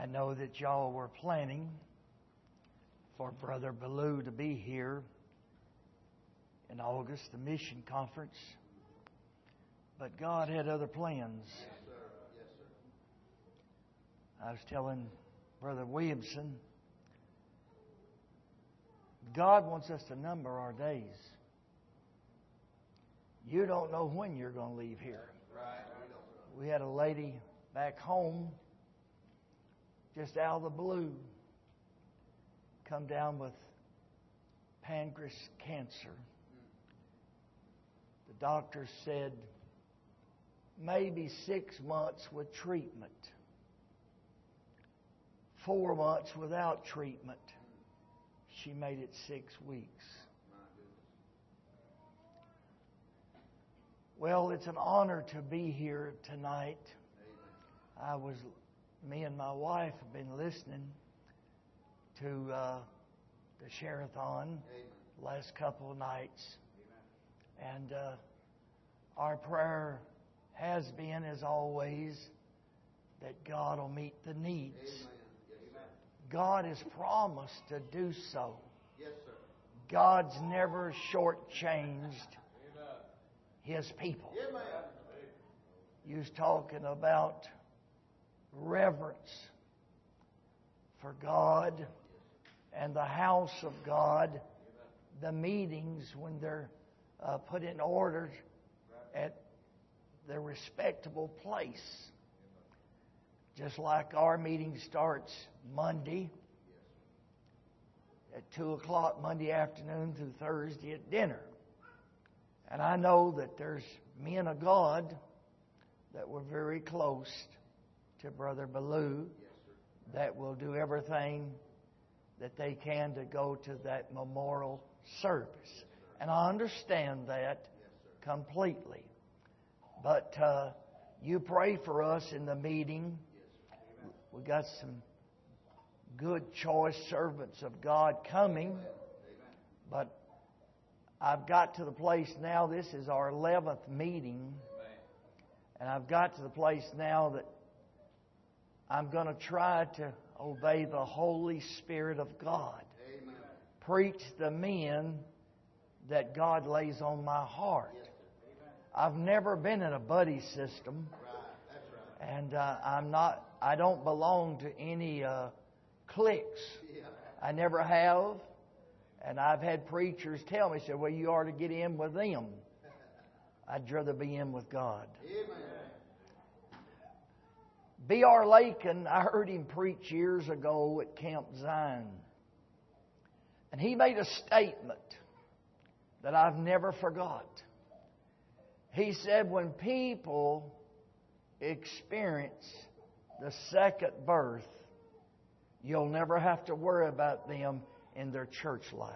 I know that y'all were planning for Brother Ballou to be here in August, the mission conference. But God had other plans. Yes, sir. Yes, sir. I was telling Brother Williamson, God wants us to number our days. You don't know when you're going to leave here. Right. We had a lady back home, just out of the blue, come down with pancreas cancer. The doctor said maybe 6 months with treatment, 4 months without treatment. She made it 6 weeks. Well, it's an honor to be here tonight. Me and my wife have been listening to the Share-a-thon the last couple of nights. And our prayer has been, as always, that God will meet the needs. God has promised to do so. Yes, sir. God's never shortchanged His people. Amen. You was talking about reverence for God and the house of God, the meetings when they're put in order at their respectable place. Just like our meeting starts Monday at 2 o'clock Monday afternoon through Thursday at dinner. And I know that there's men of God that were very close to Brother Ballou that will do everything that they can to go to that memorial service. And I understand that completely. But you pray for us in the meeting. We got some good choice servants of God coming. But I've got to the place now, this is our 11th meeting. And I've got to the place now that I'm going to try to obey the Holy Spirit of God. Amen. Preach the men that God lays on my heart. I've never been in a buddy system. Right. That's right. And I don't belong to any cliques. I never have. And I've had preachers tell me, well, you ought to get in with them. I'd rather be in with God. Amen. B.R. Lakin, I heard him preach years ago at Camp Zion. And he made a statement that I've never forgot. He said, when people experience the second birth, you'll never have to worry about them in their church life.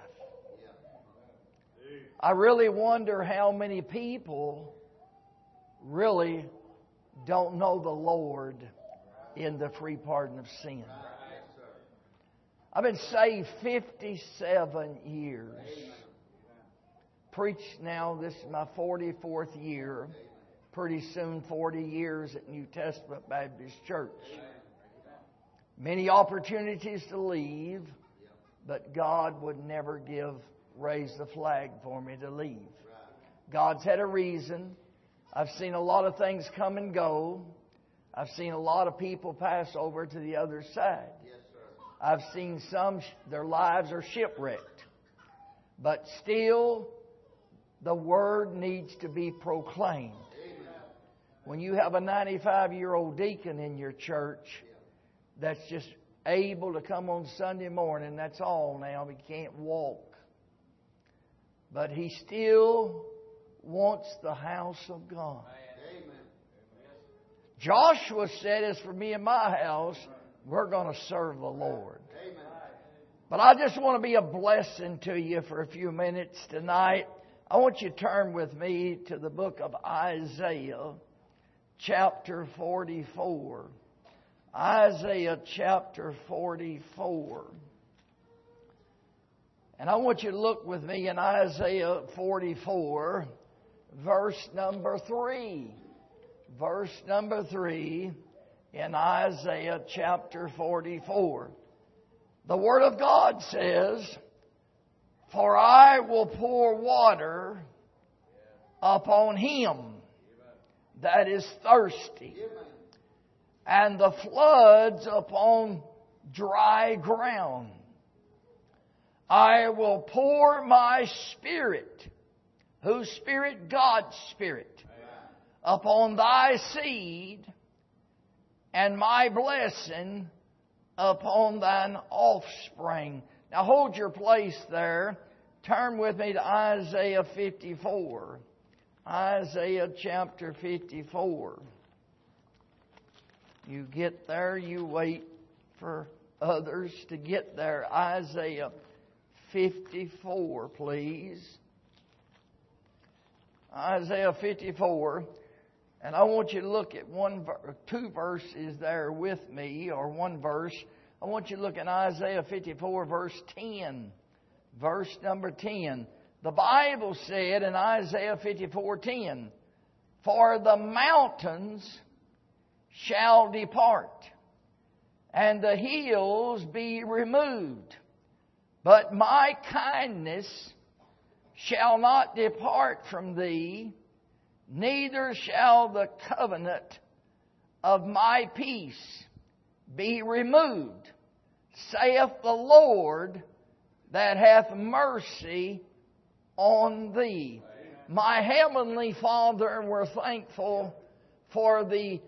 I really wonder how many people really don't know the Lord in the free pardon of sin. I've been saved 57 years. Preached now, this is my 44th year. Pretty soon 40 years at New Testament Baptist Church. Many opportunities to leave, but God would never raise the flag for me to leave. God's had a reason. I've seen a lot of things come and go. I've seen a lot of people pass over to the other side. I've seen some, their lives are shipwrecked. But still, the Word needs to be proclaimed. When you have a 95-year-old deacon in your church that's just able to come on Sunday morning, that's all now. He can't walk. But he still wants the house of God. Joshua said, as for me and my house, we're going to serve the Lord. But I just want to be a blessing to you for a few minutes tonight. I want you to turn with me to the book of Isaiah, chapter 44. Isaiah chapter 44. And I want you to look with me in Isaiah 44, verse number 3. Verse number 3. in Isaiah chapter 44. The Word of God says, "For I will pour water upon him that is thirsty, and the floods upon dry ground. I will pour my Spirit," whose Spirit? God's Spirit, "upon thy seed, and my blessing upon thine offspring." Now hold your place there. Turn with me to Isaiah 54. Isaiah chapter 54. You get there, you wait for others to get there. Isaiah 54, please. Isaiah 54. And I want you to look at two verses there with me, or one verse. I want you to look at Isaiah 54, verse 10. Verse number 10. The Bible said in Isaiah 54:10, "For the mountains shall depart, and the hills be removed, but my kindness shall not depart from thee, neither shall the covenant of my peace be removed, saith the Lord that hath mercy on thee." My Heavenly Father, we're thankful for the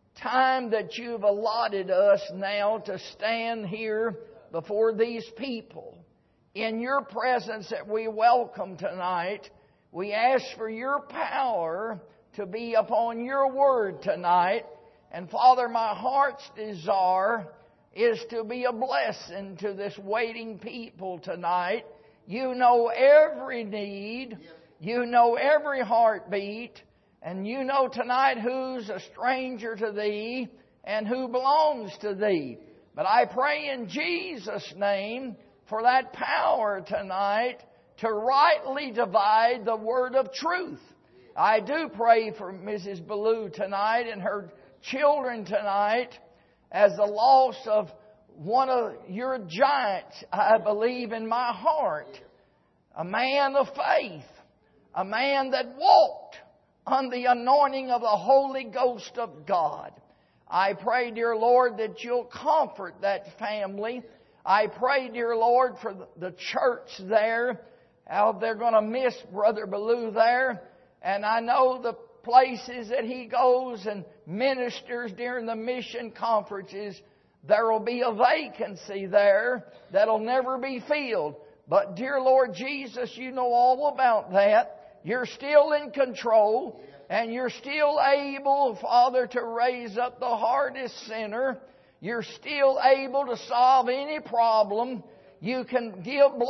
time that you've allotted us now to stand here before these people. In your presence that we welcome tonight, we ask for your power to be upon your word tonight. And Father, my heart's desire is to be a blessing to this waiting people tonight. You know every need. You know every heartbeat. And you know tonight who's a stranger to Thee and who belongs to Thee. But I pray in Jesus' name for that power tonight to rightly divide the word of truth. I do pray for Mrs. Ballou tonight and her children tonight as the loss of one of your giants, I believe in my heart. A man of faith. A man that walked on the anointing of the Holy Ghost of God. I pray, dear Lord, that you'll comfort that family. I pray, dear Lord, for the church there. How they're going to miss Brother Ballou there. And I know the places that he goes and ministers during the mission conferences. There will be a vacancy there that'll never be filled. But dear Lord Jesus, you know all about that. You're still in control. And you're still able, Father, to raise up the hardest sinner. You're still able to solve any problem. You can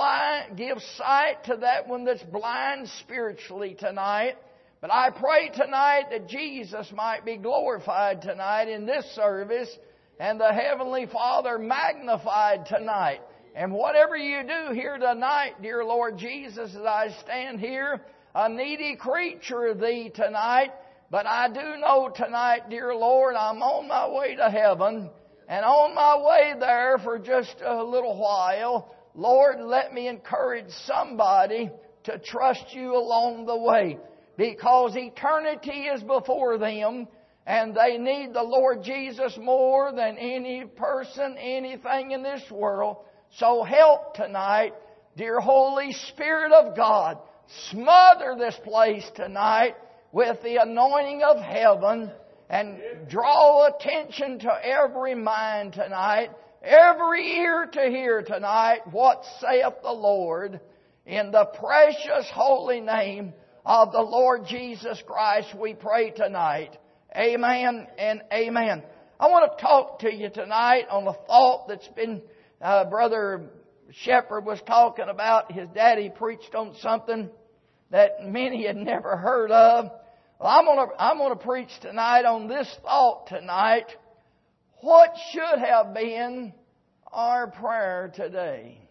give sight to that one that's blind spiritually tonight. But I pray tonight that Jesus might be glorified tonight in this service, and the Heavenly Father magnified tonight. And whatever you do here tonight, dear Lord Jesus, as I stand here, a needy creature of Thee tonight, but I do know tonight, dear Lord, I'm on my way to heaven, and on my way there for just a little while, Lord, let me encourage somebody to trust You along the way, because eternity is before them, and they need the Lord Jesus more than any person, anything in this world. So help tonight, dear Holy Spirit of God. Smother this place tonight with the anointing of heaven, and draw attention to every mind tonight, every ear to hear tonight what saith the Lord. In the precious holy name of the Lord Jesus Christ we pray tonight. Amen and amen. I want to talk to you tonight on a thought that's been, Brother Shepherd was talking about. His daddy preached on something that many had never heard of. Well, I'm going to preach tonight on this thought tonight. What should have been our prayer today?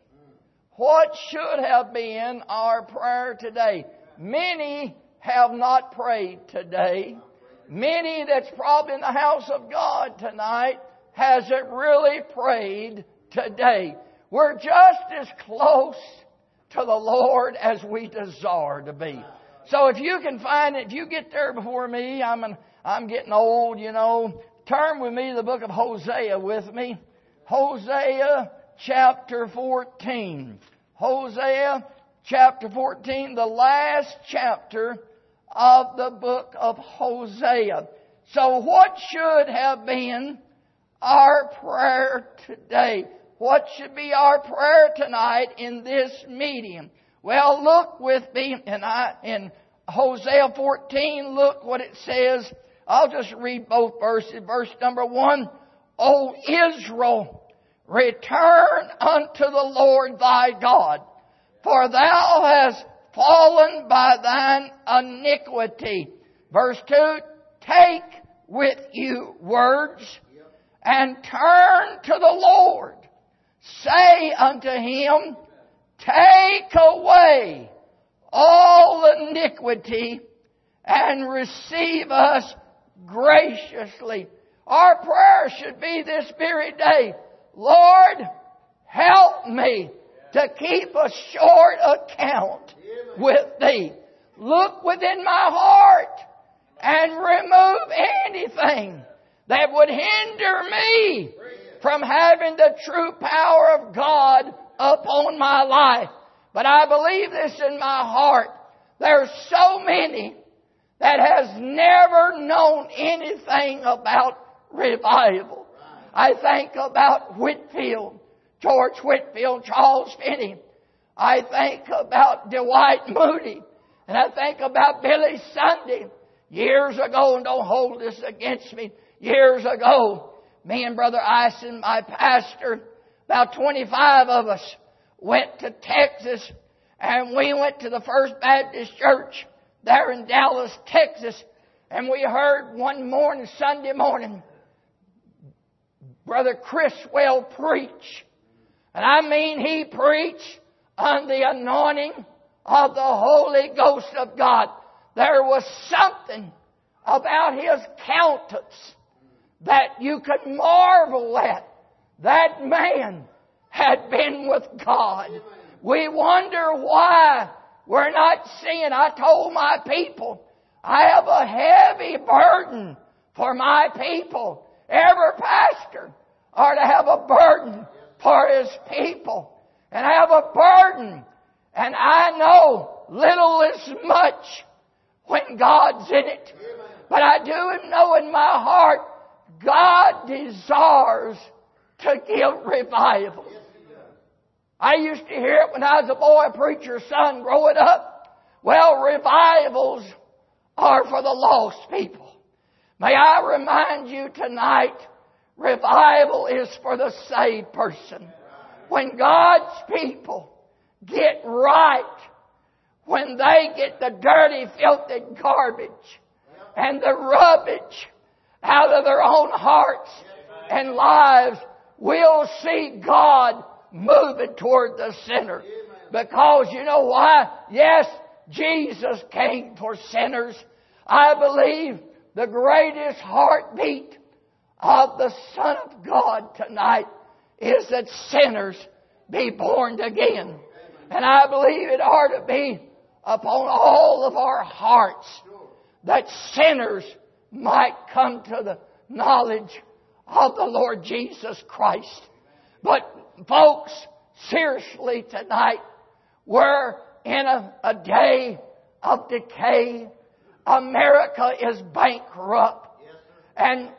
What should have been our prayer today? Many have not prayed today. Many that's probably in the house of God tonight hasn't really prayed today. We're just as close to the Lord as we desire to be. So if you can find it, if you get there before me, I'm getting old, you know. Turn with me to the book of Hosea with me. Hosea chapter 14. Hosea chapter 14, the last chapter of the book of Hosea. So what should have been our prayer today? What should be our prayer tonight in this meeting? Well, look with me in Hosea 14, look what it says. I'll just read both verses. Verse number 1, O Israel, return unto the Lord thy God, for thou hast fallen by thine iniquity. Verse 2, take with you words and turn to the Lord. Say unto him, take away all iniquity and receive us graciously. Our prayer should be this very day, Lord, help me to keep a short account with Thee. Look within my heart and remove anything that would hinder me from having the true power of God upon my life. But I believe this in my heart. There's so many that has never known anything about revival. I think about Whitefield, George Whitefield, Charles Finney. I think about Dwight Moody. And I think about Billy Sunday. Years ago, and don't hold this against me, years ago, me and Brother Ison, my pastor, about 25 of us went to Texas, and we went to the First Baptist Church there in Dallas, Texas, and we heard one morning, Sunday morning, Brother Criswell preach. And I mean, he preached on the anointing of the Holy Ghost of God. There was something about his countenance that you could marvel at. That man had been with God. We wonder why we're not seeing. I told my people, I have a heavy burden for my people. Every pastor ought to have a burden for his people. And I have a burden. And I know little is much when God's in it. But I do know in my heart, God desires to give revival. I used to hear it when I was a boy, a preacher's son growing up. Well, revivals are for the lost people. May I remind you tonight, revival is for the saved person. When God's people get right, when they get the dirty, filthy garbage and the rubbish out of their own hearts and lives, we'll see God moving toward the sinner. Because you know why? Yes, Jesus came for sinners. I believe the greatest heartbeat of the Son of God tonight is that sinners be born again. And I believe it ought to be upon all of our hearts that sinners might come to the knowledge of the Lord Jesus Christ. But folks, seriously tonight, we're in a day of decay. America is bankrupt. And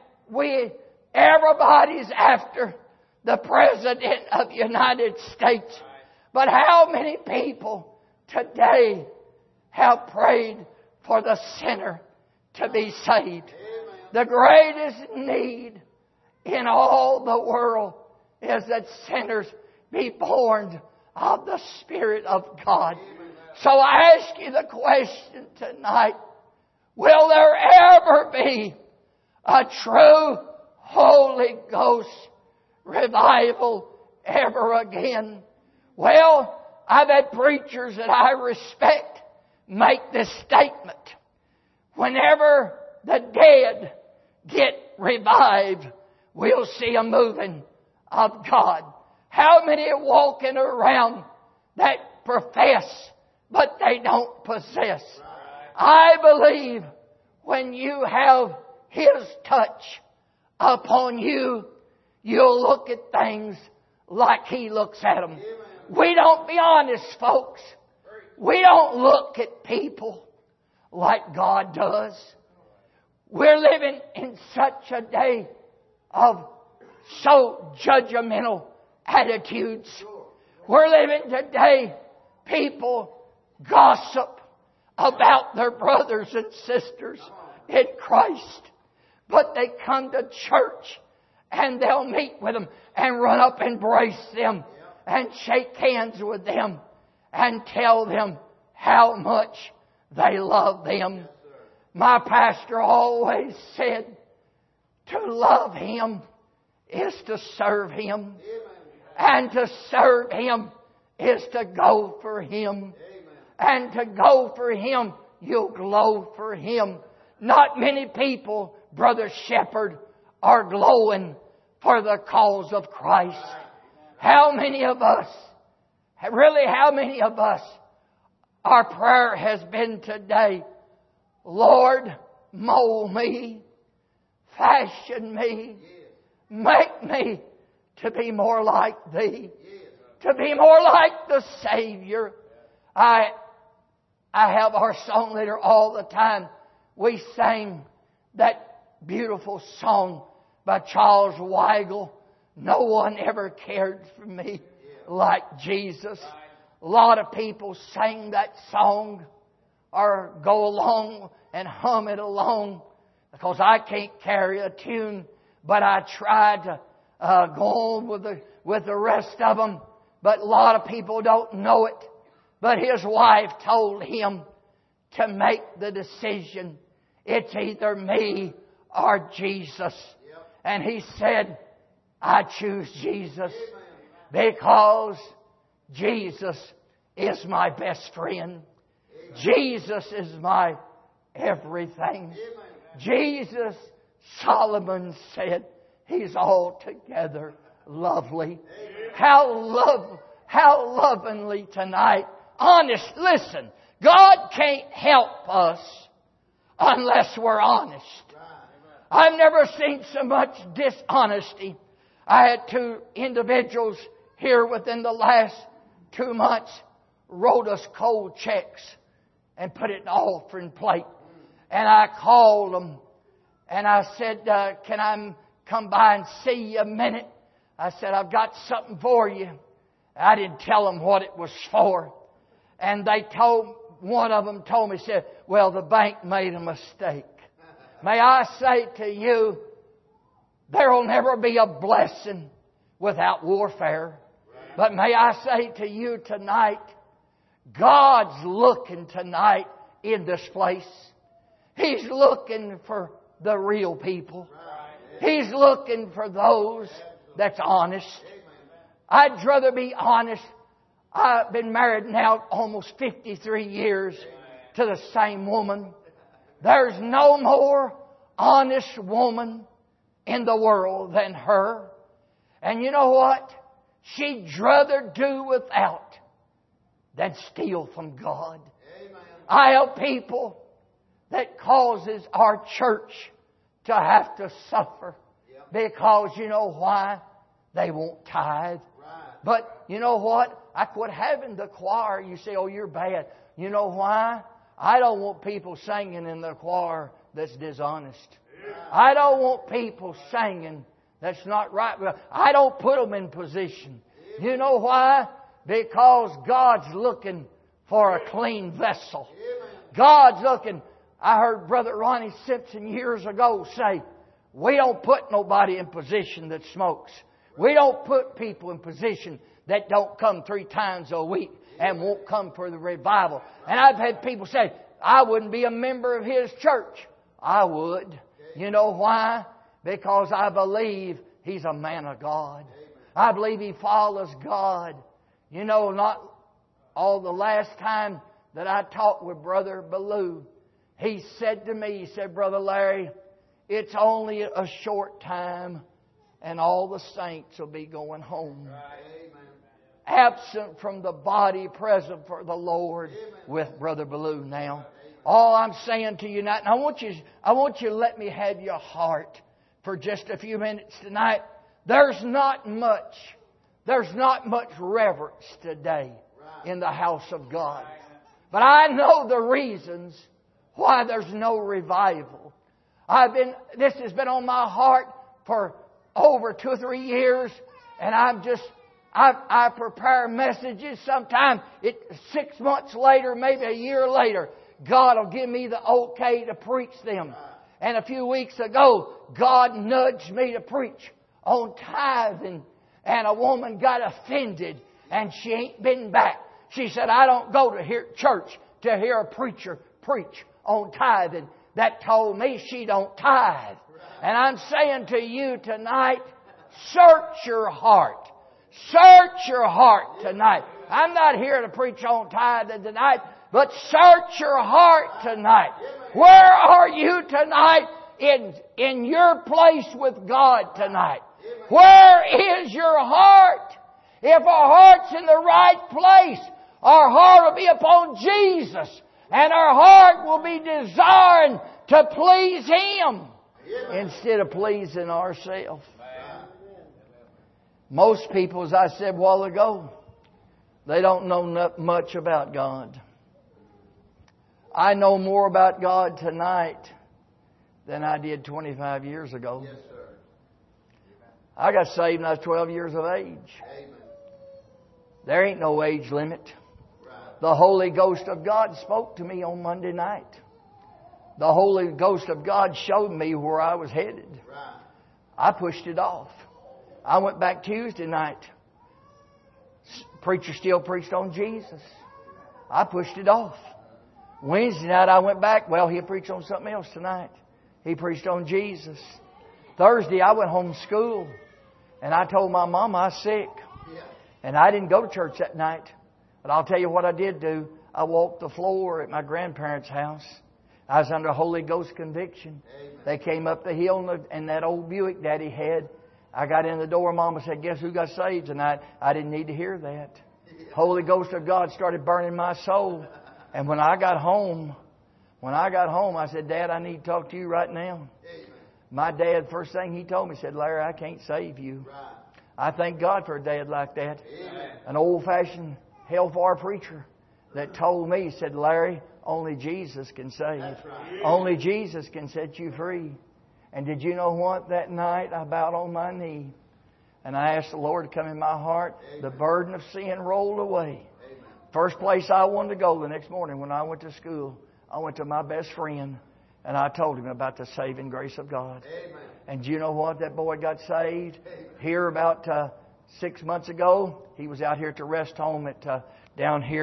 everybody's after the President of the United States. But how many people today have prayed for the sinner to be saved? The greatest need in all the world is that sinners be born of the Spirit of God. So I ask you the question tonight, will there ever be a true Holy Ghost revival ever again? Well, I've had preachers that I respect make this statement. Whenever the dead get revived, we'll see a moving of God. How many are walking around that profess, but they don't possess? I believe when you have His touch upon you, you'll look at things like He looks at them. We don't, be honest, folks. We don't look at people like God does. We're living in such a day of so judgmental attitudes. We're living today, people gossip about their brothers and sisters in Christ. But they come to church and they'll meet with them and run up and embrace them and shake hands with them and tell them how much they love them. My pastor always said, to love Him is to serve Him. And to serve Him is to go for Him. And to go for Him, you'll glow for Him. Not many people, Brother Shepherd, are glowing for the cause of Christ. How many of us, really how many of us, our prayer has been today, Lord, mold me, fashion me, make me to be more like Thee, to be more like the Savior. I have our song leader all the time. We sang that beautiful song by Charles Weigel, No One Ever Cared for Me Like Jesus. A lot of people sing that song or go along and hum it along because I can't carry a tune, but I try to go on with the rest of them. But a lot of people don't know it. But his wife told him to make the decision. It's either me or Jesus. And he said, I choose Jesus because Jesus is my best friend. Jesus is my everything. Jesus, Solomon said, He's altogether lovely. How lovingly tonight. Honest, listen. God can't help us unless we're honest. I've never seen so much dishonesty. I had 2 individuals here within the last 2 months wrote us cold checks and put it in an offering plate. And I called them and I said, can I come by and see you a minute? I said, I've got something for you. I didn't tell them what it was for. And one of them told me, said, well, the bank made a mistake. May I say to you, there will never be a blessing without warfare. But may I say to you tonight, God's looking tonight in this place. He's looking for the real people. He's looking for those that's honest. I'd rather be honest. I've been married now almost 53 years to the same woman. There's no more honest woman in the world than her. And you know what? She'd rather do without than steal from God. I have people that causes our church to have to suffer because you know why? They won't tithe. But you know what? I quit having the choir. You say, oh, you're bad. You know why? I don't want people singing in the choir that's dishonest. I don't want people singing that's not right. I don't put them in position. You know why? Because God's looking for a clean vessel. God's looking. I heard Brother Ronnie Simpson years ago say, we don't put nobody in position that smokes. We don't put people in position that don't come 3 times a week and won't come for the revival. And I've had people say, I wouldn't be a member of his church. I would. You know why? Because I believe he's a man of God. I believe he follows God. You know, not all the last time that I talked with Brother Ballou, he said to me, he said, Brother Larry, it's only a short time and all the saints will be going home. Absent from the body, present for the Lord with Brother Ballou now. All I'm saying to you tonight, and I want you to let me have your heart for just a few minutes tonight. There's not much reverence today in the house of God. But I know the reasons why there's no revival. This has been on my heart for over 2 or 3 years, and I prepare messages. Sometime 6 months later, maybe a year later, God will give me the okay to preach them. And a few weeks ago, God nudged me to preach on tithing, and a woman got offended, and she ain't been back. She said, I don't go to church to hear a preacher preach on tithing. That told me she don't tithe. And I'm saying to you tonight, search your heart. Search your heart tonight. I'm not here to preach on tithing tonight, but search your heart tonight. Where are you tonight in your place with God tonight? Where is your heart? If our heart's in the right place, our heart will be upon Jesus, and our heart will be desiring to please Him instead of pleasing ourselves. Most people, as I said a while ago, they don't know much about God. I know more about God tonight than I did 25 years ago. Yes, sir. I got saved when I was 12 years of age. Amen. There ain't no age limit. Right. The Holy Ghost of God spoke to me on Monday night. The Holy Ghost of God showed me where I was headed. Right. I pushed it off. I went back Tuesday night. Preacher still preached on Jesus. I pushed it off. Wednesday night I went back. Well, he'll preach on something else tonight. He preached on Jesus. Thursday I went home from school, and I told my mama I was sick. Yeah. And I didn't go to church that night. But I'll tell you what I did do. I walked the floor at my grandparents' house. I was under Holy Ghost conviction. Amen. They came up the hill in that old Buick Daddy had. I got in the door. Mama said, guess who got saved tonight? I didn't need to hear that. Holy Ghost of God started burning my soul. And when I got home, I said, Dad, I need to talk to you right now. Amen. My dad, first thing he told me, said, Larry, I can't save you. Right. I thank God for a dad like that. Amen. An old-fashioned hellfire preacher that told me, said, Larry, only Jesus can save. That's right. Only Jesus can set you free. And did you know what? That night I bowed on my knee and I asked the Lord to come in my heart. Amen. The burden of sin rolled away. Amen. First place I wanted to go the next morning when I went to school, I went to my best friend and I told him about the saving grace of God. Amen. And do you know what? That boy got saved. Here about 6 months ago, he was out here at the rest home down here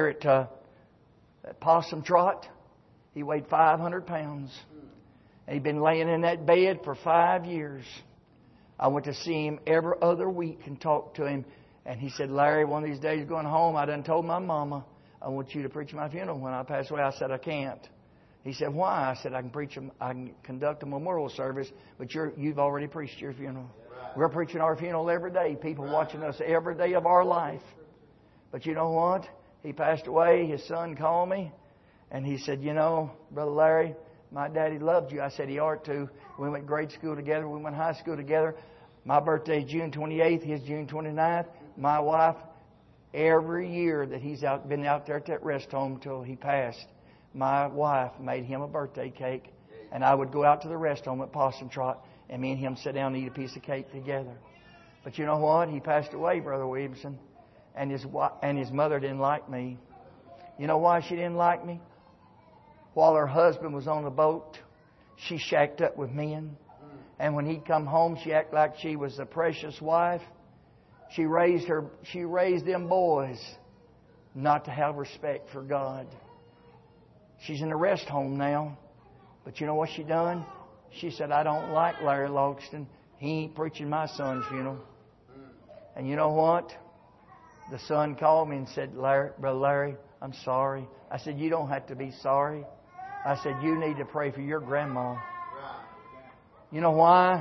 at Possum Trot. He weighed 500 pounds. And he'd been laying in that bed for 5 years. I went to see him every other week and talk to him. And he said, Larry, one of these days going home, I done told my mama, I want you to preach my funeral when I pass away. I said, I can't. He said, why? I said, I can conduct a memorial service, but you've already preached your funeral. Right. We're preaching our funeral every day. People watching us every day of our life. But you know what? He passed away. His son called me. And he said, you know, Brother Larry, my daddy loved you. I said, he ought to. We went grade school together. We went high school together. My birthday is June 28th. His June 29th. My wife, every year that he's been out there at that rest home till he passed, my wife made him a birthday cake. And I would go out to the rest home at Possum Trot, and me and him sit down and eat a piece of cake together. But you know what? He passed away, Brother Williamson. And his mother didn't like me. You know why she didn't like me? While her husband was on the boat, she shacked up with men. And when he'd come home, she acted like she was a precious wife. She raised them boys not to have respect for God. She's in a rest home now. But you know what she done? She said, I don't like Larry Logston. He ain't preaching my son's funeral. And you know what? The son called me and said, Brother Larry, I'm sorry. I said, you don't have to be sorry. I said, you need to pray for your grandma. You know why?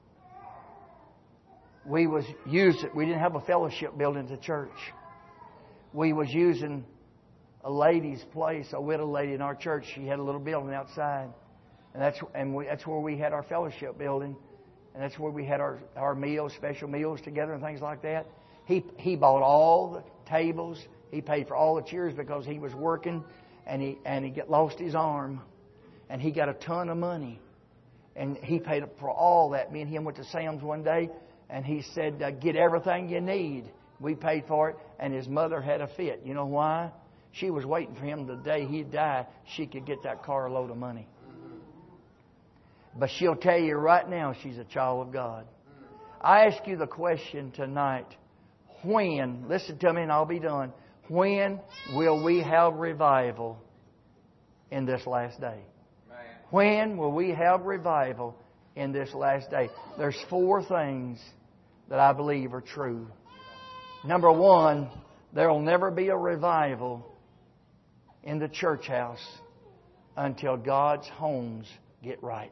We didn't have a fellowship building at the church. We was using a lady's place, a widow lady in our church. She had a little building outside. And that's where we had our fellowship building. And that's where we had our meals, special meals together and things like that. He bought all the tables. He paid for all the chairs because he was working and he lost his arm. And he got a ton of money. And he paid for all that. Me and him went to Sam's one day. And he said, get everything you need. We paid for it. And his mother had a fit. You know why? She was waiting for him the day he'd die. She could get that carload of money. But she'll tell you right now she's a child of God. I ask you the question tonight. When, listen to me and I'll be done. When will we have revival in this last day? When will we have revival in this last day? There's 4 things that I believe are true. Number 1, there will never be a revival in the church house until God's homes get right.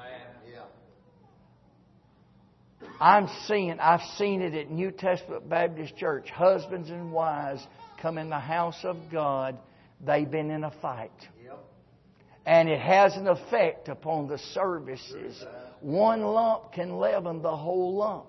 I've seen it at New Testament Baptist Church. Husbands and wives come in the house of God. They've been in a fight. And it has an effect upon the services. One lump can leaven the whole lump.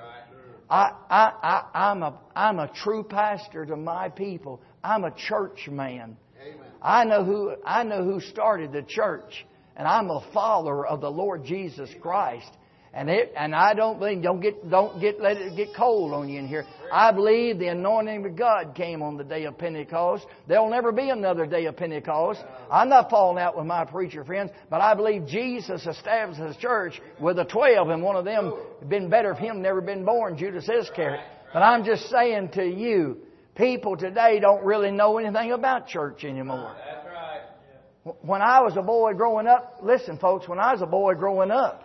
I'm a true pastor to my people. I'm a church man. I know who started the church, and I'm a follower of the Lord Jesus Christ. And I don't believe, let it get cold on you in here. I believe the anointing of God came on the day of Pentecost. There'll never be another day of Pentecost. I'm not falling out with my preacher friends, but I believe Jesus established His church with the 12, and one of them been better if him never been born, Judas Iscariot. But I'm just saying to you, people today don't really know anything about church anymore. That's right. When I was a boy growing up, listen folks, when I was a boy growing up,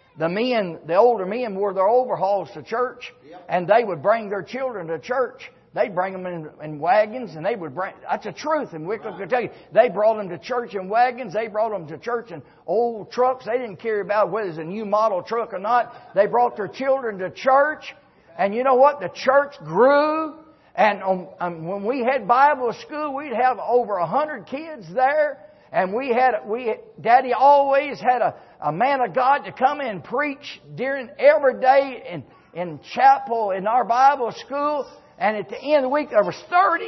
the older men wore their overalls to church, and they would bring their children to church. They'd bring them in wagons, and that's the truth in Wycliffe, Kentucky. They brought them to church in wagons. They brought them to church in old trucks. They didn't care about whether it was a new model truck or not. They brought their children to church. And you know what? The church grew. And when we had Bible school, we'd have over 100 kids there. And Daddy always had a man of God to come in and preach during every day in chapel in our Bible school. And at the end of the week, there was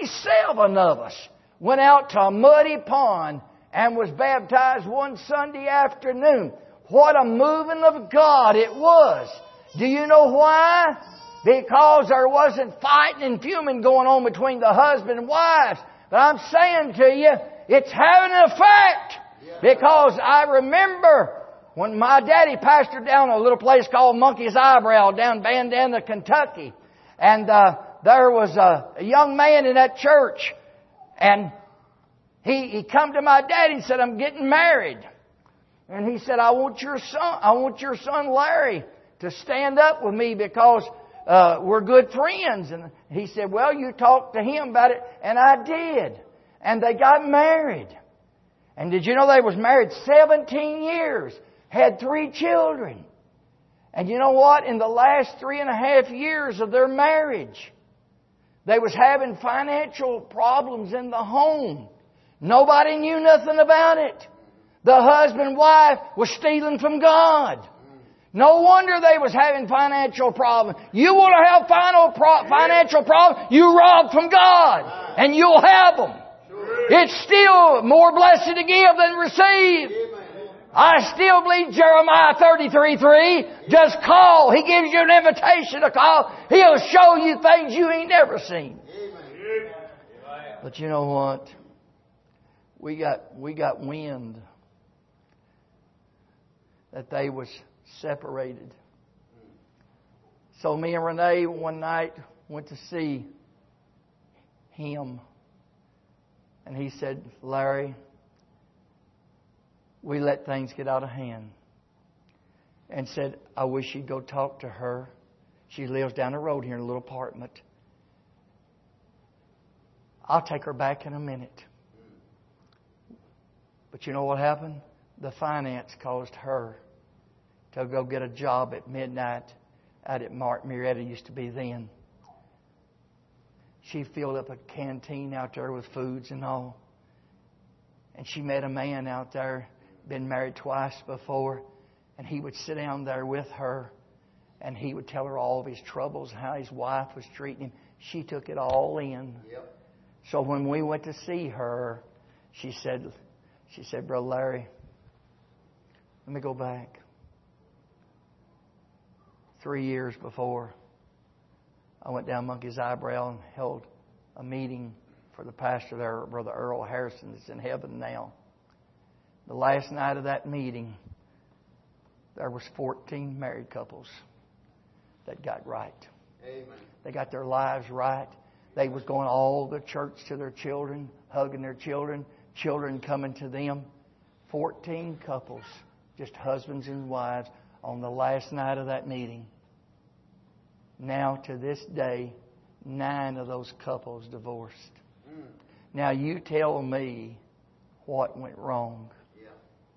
37 of us went out to a muddy pond and was baptized one Sunday afternoon. What a moving of God it was. Do you know why? Because there wasn't fighting and fuming going on between the husband and wives. But I'm saying to you, it's having an effect. Because I remember when my daddy pastored down a little place called Monkey's Eyebrow down Bandana, Kentucky. And there was a young man in that church. And he come to my daddy and said, I'm getting married. And he said, I want your son Larry to stand up with me because we're good friends. And he said, well, you talk to him about it. And I did. And they got married. And did you know they was married 17 years? Had 3 children. And you know what? In the last 3.5 years of their marriage, they was having financial problems in the home. Nobody knew nothing about it. The husband and wife was stealing from God. No wonder they was having financial problems. You want to have financial problems, you rob from God. And you'll have them. It's still more blessed to give than receive. I still believe Jeremiah 33:3. Just call. He gives you an invitation to call. He'll show you things you ain't never seen. But you know what? We got wind that they was separated. So me and Renee one night went to see him. And he said, Larry, we let things get out of hand. And said, I wish you'd go talk to her. She lives down the road here in a little apartment. I'll take her back in a minute. But you know what happened? The finance caused her to go get a job at midnight out at Marietta, used to be then. She filled up a canteen out there with foods and all. And she met a man out there, been married twice before, and he would sit down there with her and he would tell her all of his troubles, how his wife was treating him. She took it all in. Yep. So when we went to see her, she said, Brother Larry, let me go back. 3 years before, I went down Monkey's Eyebrow and held a meeting for the pastor there, Brother Earl Harrison, that's in heaven now. The last night of that meeting, there was 14 married couples that got right. Amen. They got their lives right. They was going all the church to their children, hugging their children, children coming to them. 14 couples, just husbands and wives, on the last night of that meeting. Now, to this day, 9 of those couples divorced. Now, you tell me what went wrong. Yeah.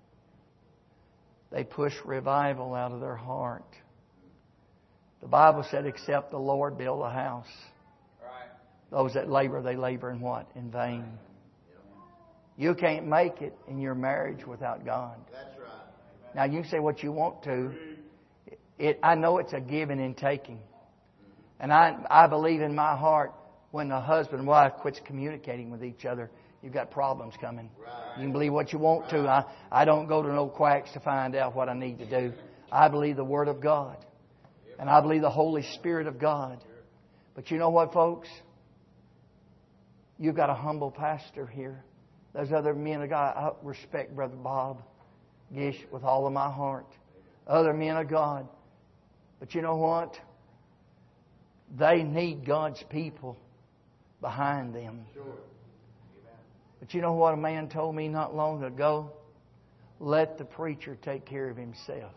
They pushed revival out of their heart. The Bible said, except the Lord build a house. Right. Those that labor, they labor in what? In vain. You can't make it in your marriage without God. That's right. Now, you can say what you want to. I know it's a giving and taking. And I believe in my heart, when the husband and wife quits communicating with each other, you've got problems coming. Right. You can believe what you want to. I don't go to no quacks to find out what I need to do. I believe the Word of God. And I believe the Holy Spirit of God. But you know what, folks? You've got a humble pastor here. Those other men of God, I respect Brother Bob Gish with all of my heart. Other men of God. But you know what? They need God's people behind them. Sure. But you know what a man told me not long ago? Let the preacher take care of himself.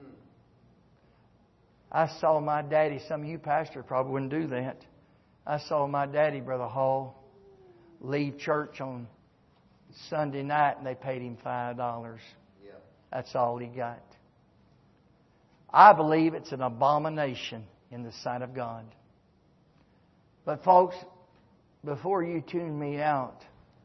I saw my daddy, some of you pastors probably wouldn't do that. I saw my daddy, Brother Hall, leave church on Sunday night and they paid him $5. Yeah. That's all he got. I believe it's an abomination in the sight of God. But folks, before you tune me out,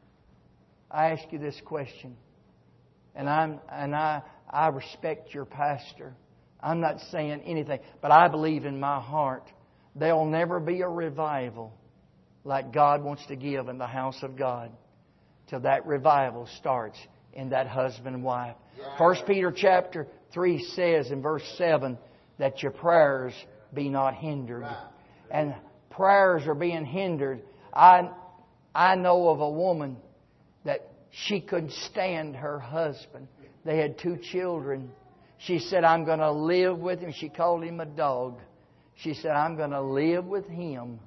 I ask you this question. And I respect your pastor. I'm not saying anything, but I believe in my heart there'll never be a revival like God wants to give in the house of God till that revival starts in that husband and wife. 1 Peter chapter 3 says in verse 7 that your prayers be not hindered. And prayers are being hindered. I know of a woman that she couldn't stand her husband. They had 2 children. She said, I'm going to live with him. She called him a dog. She said, I'm going to live with him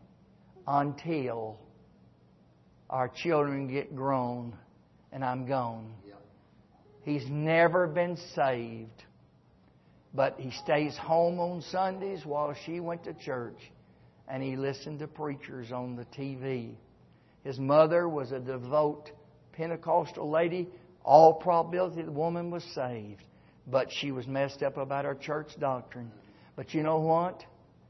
until our children get grown and I'm gone. He's never been saved. But he stays home on Sundays while she went to church. And he listened to preachers on the TV. His mother was a devout Pentecostal lady. All probability the woman was saved. But she was messed up about her church doctrine. But you know what?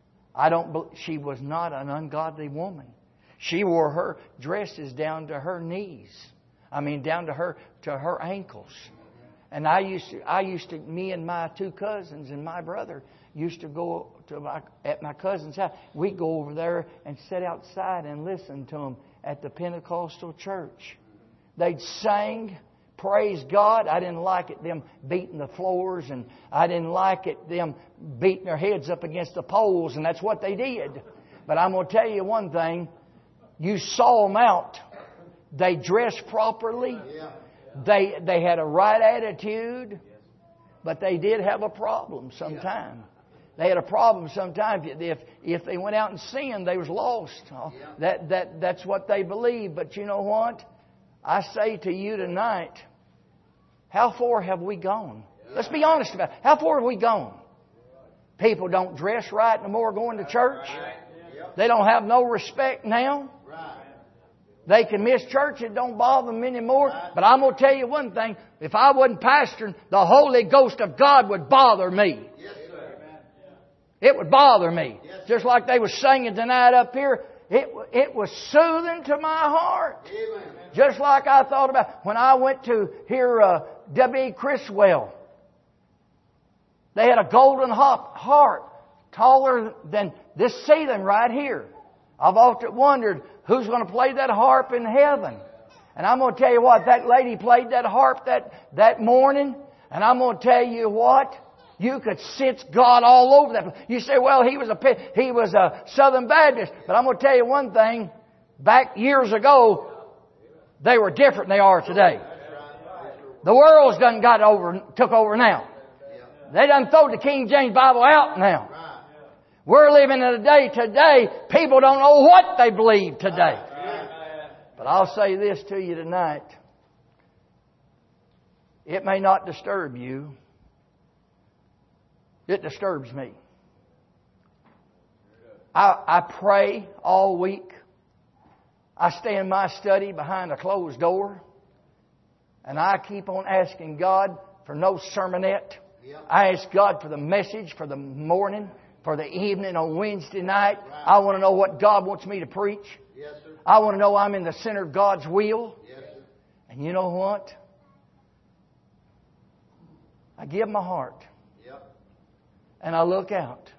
She was not an ungodly woman. She wore her dresses down to her knees. I mean, down to her ankles. And me and my 2 cousins and my brother used to go at my cousin's house. We'd go over there and sit outside and listen to them at the Pentecostal church. They'd sing, praise God. I didn't like it, them beating the floors, and I didn't like it, them beating their heads up against the poles, and that's what they did. But I'm going to tell you one thing. You saw them out. They dressed properly. They had a right attitude, but they did have a problem sometime. They had a problem sometimes. If they went out and sinned, they was lost. That's what they believed. But you know what? I say to you tonight, how far have we gone? Let's be honest about it. How far have we gone? People don't dress right no more going to church. They don't have no respect now. They can miss church. It don't bother them anymore. But I'm going to tell you one thing. If I wasn't pastoring, the Holy Ghost of God would bother me. It would bother me. Just like they were singing tonight up here. It was soothing to my heart. Just like I thought about when I went to hear W.E. Criswell. They had a golden harp taller than this ceiling right here. I've often wondered who's going to play that harp in heaven. And I'm going to tell you what, that lady played that harp that morning. And I'm going to tell you what, you could sense God all over that. You say, well, he was a Southern Baptist. But I'm going to tell you one thing. Back years ago, they were different than they are today. The world's took over now. They done throw the King James Bible out now. We're living in a day today, people don't know what they believe today. But I'll say this to you tonight. It may not disturb you. It disturbs me. I pray all week. I stay in my study behind a closed door. And I keep on asking God for no sermonette. I ask God for the message for the morning, for the evening on Wednesday night. I want to know what God wants me to preach. I want to know I'm in the center of God's will. And you know what? I give my heart. And I look out.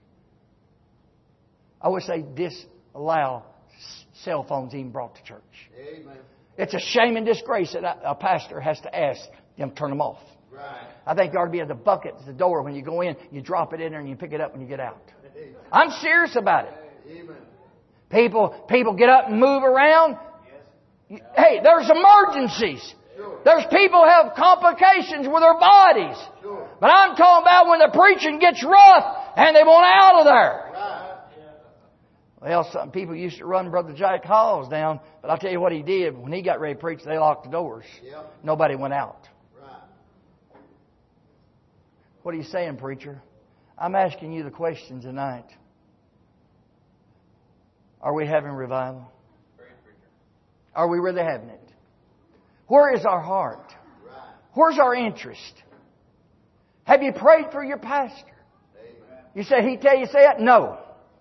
I wish they'd disallow cell phones even brought to church. Amen. It's a shame and disgrace that a pastor has to ask them to turn them off. Right. I think there ought to be at the bucket at the door when you go in, you drop it in there and you pick it up when you get out. Amen. I'm serious about it. Amen. People get up and move around. Yes. Hey, there's emergencies. Sure. There's people who have complications with their bodies. Sure. But I'm talking about when the preaching gets rough and they want out of there. Right. Well, some people used to run Brother Jack Halls down, but I'll tell you what he did. When he got ready to preach, they locked the doors. Yep. Nobody went out. Right. What are you saying, preacher? I'm asking you the question tonight. Are we having revival? Are we really having it? Where is our heart? Where's our interest? Have you prayed for your pastor? You say he tell you say it? No.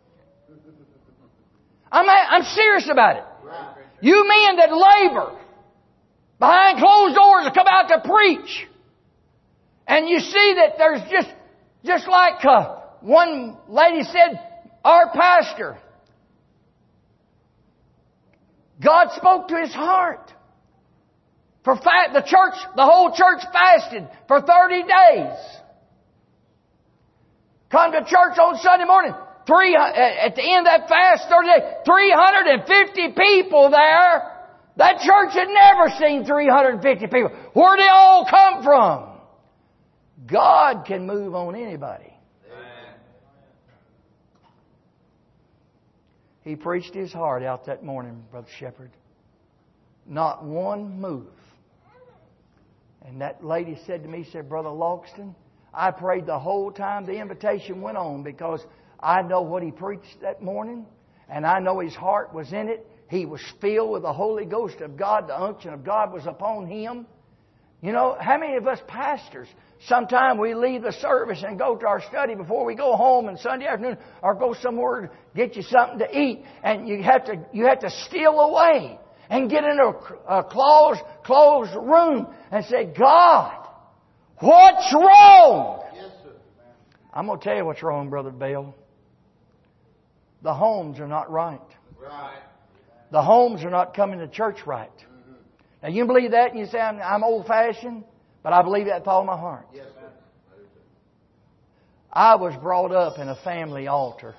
I'm serious about it. You men that labor behind closed doors to come out to preach, and you see that there's just like one lady said, our pastor, God spoke to his heart. The whole church fasted for 30 days. Come to church on Sunday morning. At the end of that fast, 30 days, 350 people there. That church had never seen 350 people. Where did they all come from? God can move on anybody. Amen. He preached his heart out that morning, Brother Shepherd. Not one move. And that lady said to me, said, Brother Logston, I prayed the whole time the invitation went on because I know what he preached that morning, and I know his heart was in it. He was filled with the Holy Ghost of God. The unction of God was upon him. You know, how many of us pastors, sometimes we leave the service and go to our study before we go home on Sunday afternoon or go somewhere to get you something to eat, and you have to steal away and get in a closed room and say, God, what's wrong? Yes, sir. I'm going to tell you what's wrong, Brother Bale. The homes are not right. Right. The homes are not coming to church right. Mm-hmm. Now, you believe that and you say, I'm old-fashioned, but I believe that with all my heart. Yes, sir. I was brought up in a family altar.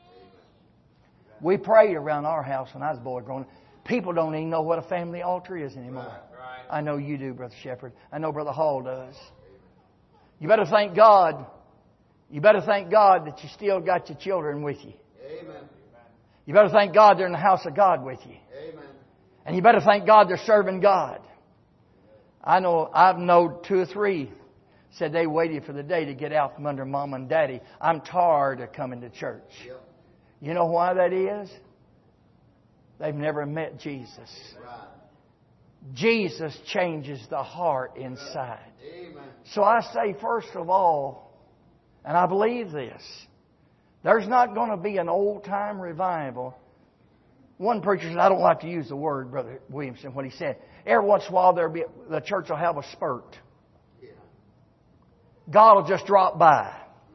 We prayed around our house when I was a boy growing up. People don't even know what a family altar is anymore. Right. I know you do, Brother Shepherd. I know Brother Hall does. You better thank God. You better thank God that you still got your children with you. Amen. You better thank God they're in the house of God with you. Amen. And you better thank God they're serving God. I've known 2 or 3 said they waited for the day to get out from under Mom and Daddy. I'm tired of coming to church. Yep. You know why that is? they've never met Jesus. Jesus changes the heart inside. So I say, first of all, and I believe this, there's not going to be an old-time revival. One preacher said, I don't like to use the word, Brother Williamson, when he said, every once in a while the church will have a spurt. God will just drop by.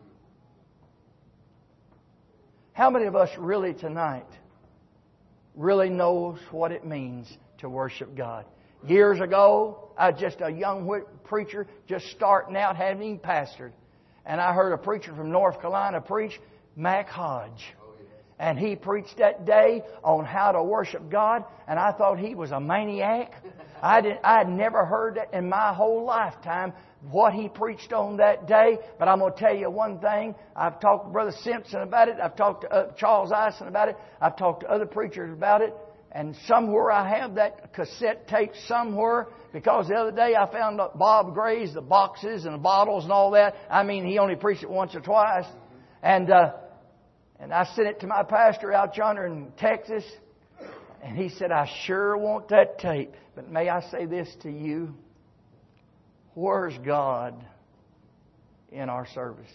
How many of us really tonight really knows what it means to worship God? Years ago, I was just a young preacher, just starting out, hadn't even pastored. And I heard a preacher from North Carolina preach, Mac Hodge. And he preached that day on how to worship God. And I thought he was a maniac. I had never heard that in my whole lifetime, what he preached on that day. But I'm going to tell you one thing. I've talked to Brother Simpson about it. I've talked to Charles Eisen about it. I've talked to other preachers about it. And somewhere I have that cassette tape somewhere. Because the other day I found Bob Gray's, the boxes and the bottles and all that. I mean, he only preached it once or twice. And I sent it to my pastor out yonder in Texas. And he said, I sure want that tape. But may I say this to you? Where's God in our services?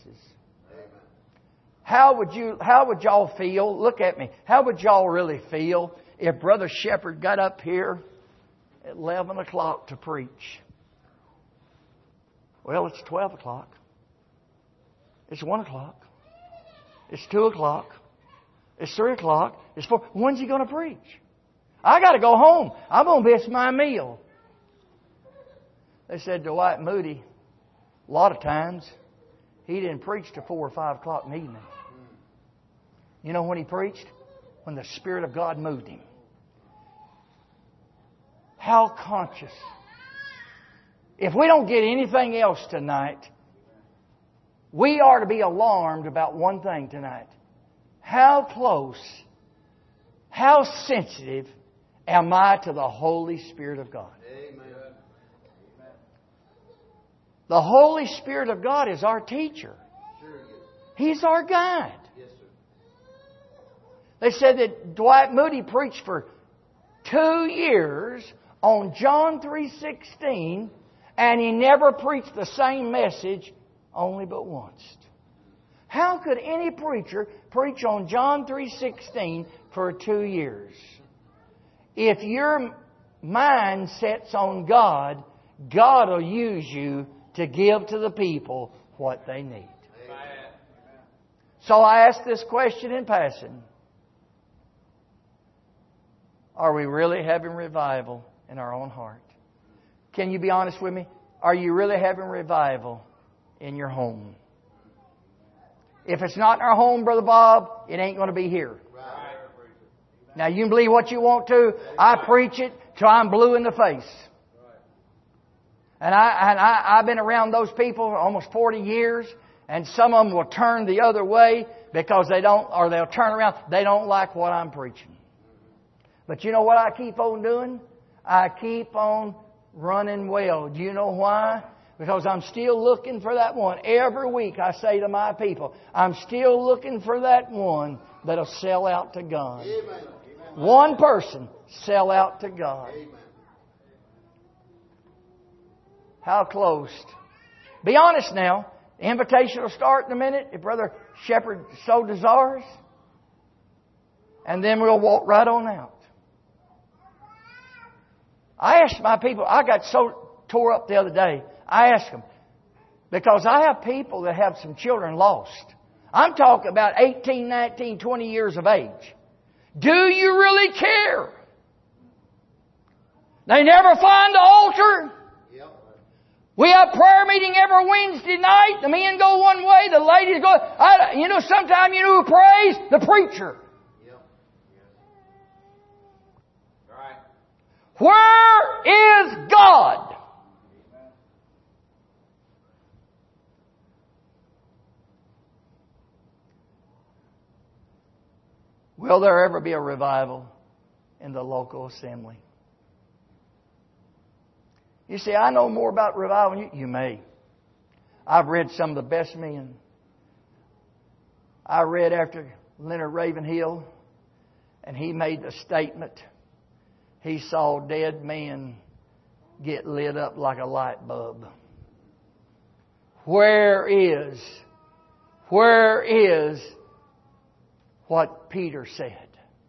How would y'all feel? Look at me. How would y'all really feel if Brother Shepherd got up here at 11 o'clock to preach? Well, it's 12 o'clock. It's 1 o'clock. It's 2 o'clock. It's 3 o'clock. It's 4. When's he going to preach? I got to go home. I'm going to miss my meal. They said Dwight Moody, a lot of times, he didn't preach till 4 or 5 o'clock in the evening. You know when he preached? When the Spirit of God moved him. How conscious. If we don't get anything else tonight, we are to be alarmed about one thing tonight. How close, how sensitive am I to the Holy Spirit of God? Amen. The Holy Spirit of God is our teacher. He's our guide. Yes, sir. They said that Dwight Moody preached for 2 years on John 3:16, and he never preached the same message only but once. How could any preacher preach on John 3:16 for 2 years? If your mind sets on God, God will use you to give to the people what they need. Amen. So I ask this question in passing. Are we really having revival in our own heart? Can you be honest with me? Are you really having revival in your home? If it's not in our home, Brother Bob, it ain't going to be here. Right. Now, you can believe what you want to. I preach it till I'm blue in the face. And I've been around those people for almost 40 years, and some of them will turn the other way because they don't, or they'll turn around. They don't like what I'm preaching. But you know what I keep on doing? I keep on running well. Do you know why? Because I'm still looking for that one. Every week I say to my people, I'm still looking for that one that'll sell out to God. Amen. One person sell out to God. Amen. How close? Be honest now. The invitation will start in a minute if Brother Shepherd so desires. And then we'll walk right on out. I asked my people, I got so tore up the other day. I asked them, because I have people that have some children lost. I'm talking about 18, 19, 20 years of age. Do you really care? They never find the altar. Yep. We have prayer meeting every Wednesday night. The men go one way, the ladies go... sometimes you know who prays? The preacher. Yep. Right. Where is God? Will there ever be a revival in the local assembly? You say, I know more about revival than you. You may. I've read some of the best men. I read after Leonard Ravenhill, And he made the statement, he saw dead men get lit up like a light bulb. Where is what Peter said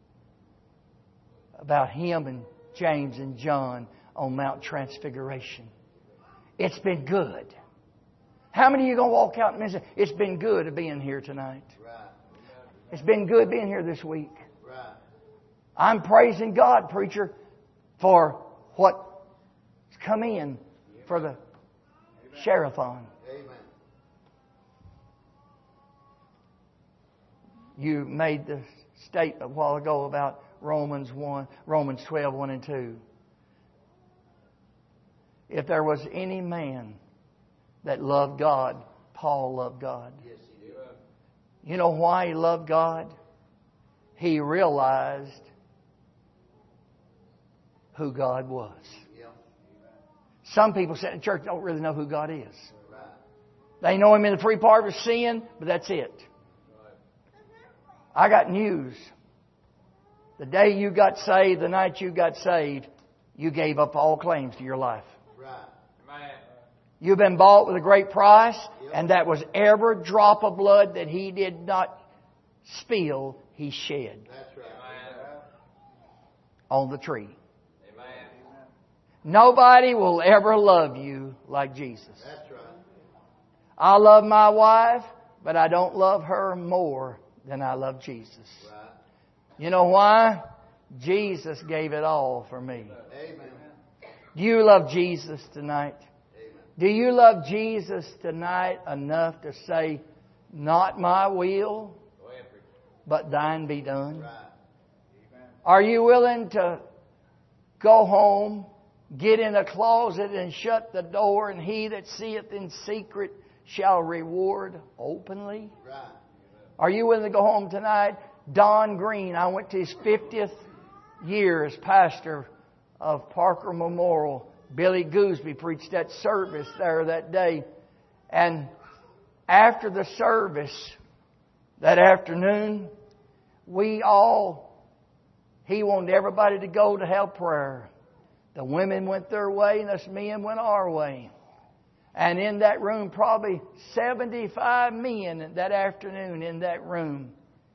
about him and James and John on Mount Transfiguration? It's been good. How many of you going to walk out and say, it's been good being here tonight? It's been good being here this week. I'm praising God, preacher, for what's come in for the Sherathon. You made the statement a while ago about Romans 12, 1 and 2. If there was any man that loved God, Paul loved God. Yes, he did. You know why he loved God? He realized who God was. Yeah. Some people sit in church don't really know who God is. Right. They know Him in the free part of sin, but that's it. I got news. The day you got saved, the night you got saved, you gave up all claims to your life. Right. Amen. You've been bought with a great price, and that was every drop of blood that He did not spill, He shed. That's right. On the tree. Amen. Nobody will ever love you like Jesus. That's right. I love my wife, but I don't love her more than I love Jesus. Right. You know why? Jesus gave it all for me. Amen. Do you love Jesus tonight? Amen. Do you love Jesus tonight enough to say, not my will, but thine be done? Right. Are you willing to go home, get in a closet and shut the door, and he that seeth in secret shall reward openly? Right. Are you willing to go home tonight? Don Green, I went to his 50th year as pastor of Parker Memorial. Billy Gooseby preached that service there that day. And after the service that afternoon, he wanted everybody to go to have prayer. The women went their way and us men went our way. And in that room, probably 75 men that afternoon in that room.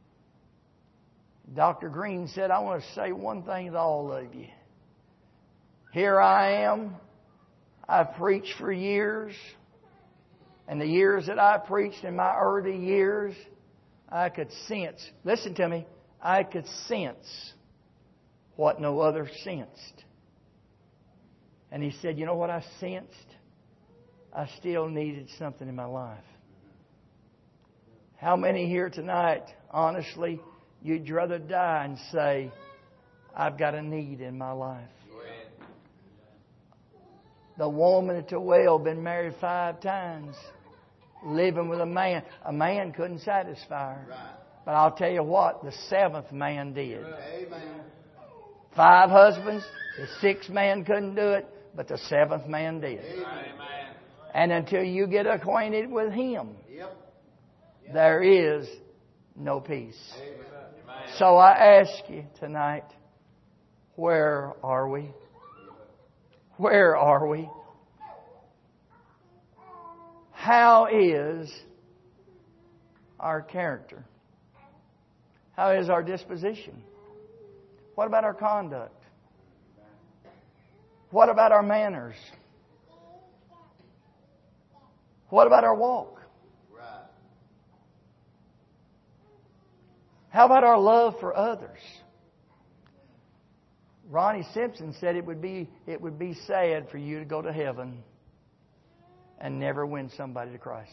Dr. Green said, I want to say one thing to all of you. Here I am. I've preached for years. And the years that I preached in my early years, I could sense, listen to me, I could sense what no other sensed. And he said, you know what I sensed? I still needed something in my life. How many here tonight, honestly, you'd rather die and say, I've got a need in my life? The woman at the well been married 5 times, living with a man. A man couldn't satisfy her. But I'll tell you what, the 7th man did. Amen. 5 husbands, the 6th man couldn't do it, but the 7th man did. Amen. And until you get acquainted with Him, Yep. there is no peace. Amen. So I ask you tonight, where are we? Where are we? How is our character? How is our disposition? What about our conduct? What about our manners? What about our walk? Right. How about our love for others? Ronnie Simpson said it would be sad for you to go to heaven and never win somebody to Christ.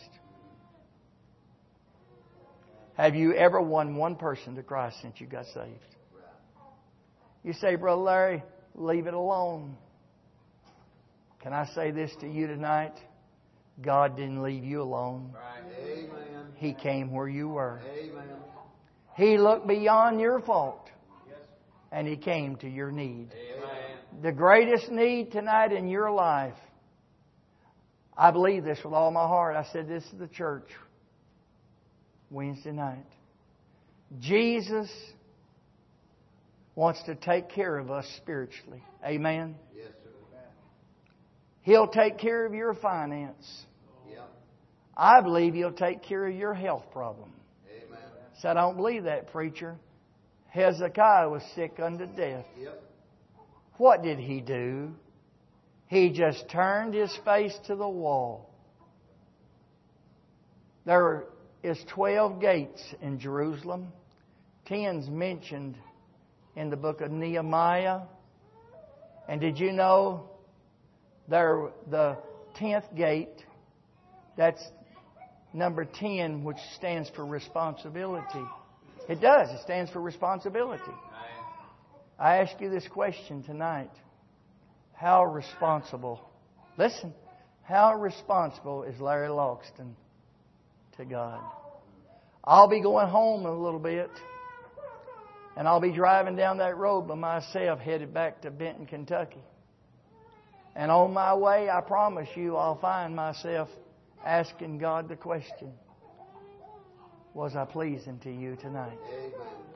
Have you ever won one person to Christ since you got saved? You say, Brother Larry, leave it alone. Can I say this to you tonight? God didn't leave you alone. Right. Amen. He came where you were. Amen. He looked beyond your fault. And He came to your need. Amen. The greatest need tonight in your life, I believe this with all my heart. I said this to the church Wednesday night. Jesus wants to take care of us spiritually. Amen? Yes, sir. He'll take care of your finance. Yep. I believe He'll take care of your health problem. Amen. So I don't believe that, preacher. Hezekiah was sick unto death. Yep. What did he do? He just turned his face to the wall. There is 12 gates in Jerusalem. 10's mentioned in the book of Nehemiah. And did you know the 10th gate, that's number 10, which stands for responsibility. It does. It stands for responsibility. I ask you this question tonight. How responsible, listen, how responsible is Larry Logston to God? I'll be going home in a little bit, and I'll be driving down that road by myself headed back to Benton, Kentucky. And on my way, I promise you, I'll find myself asking God the question, was I pleasing to you tonight? Amen.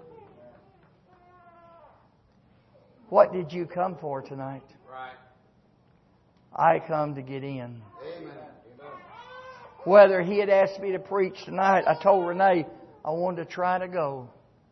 What did you come for tonight? Right. I come to get in. Amen. Whether he had asked me to preach tonight, I told Renee I wanted to try to go.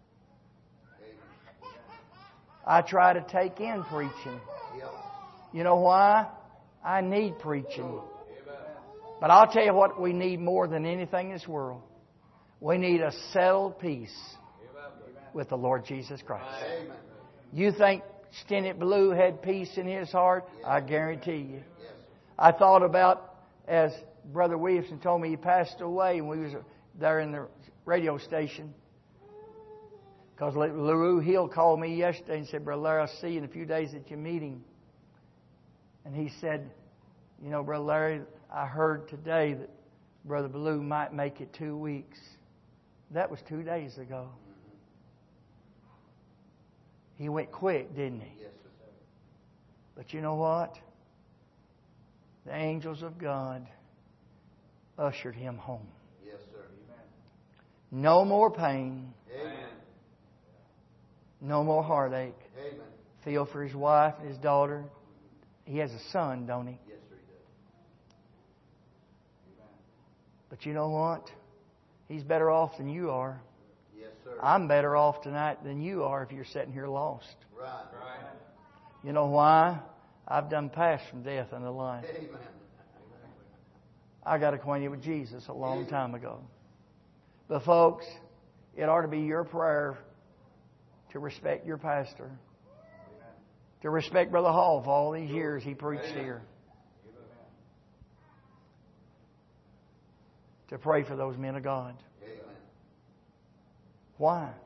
I try to take in preaching. Yep. You know why? I need preaching. But I'll tell you what we need more than anything in this world. We need a settled peace with the Lord Jesus Christ. Amen. You think Stennett Blue had peace in his heart? I guarantee you. I thought about, as Brother Williamson told me, he passed away when we was there in the radio station. Because LaRue Hill called me yesterday and said, Brother Larry, I'll see you in a few days at your meeting. And he said, you know, Brother Larry, I heard today that Brother Blue might make it 2 weeks. That was 2 days ago. He went quick, didn't he? Yes, sir. But you know what? The angels of God ushered him home. Yes, sir. No more pain. Amen. No more heartache. Amen. Feel for his wife and his daughter. He has a son, don't he? Yes, sir, he does. But you know what? He's better off than you are. Yes, sir. I'm better off tonight than you are if you're sitting here lost. Right. Right. You know why? I've done passed from death unto life. Amen. I got acquainted with Jesus a long time ago. But folks, it ought to be your prayer to respect your pastor. To respect Brother Hall for all these years he preached here. To pray for those men of God. Amen. Why?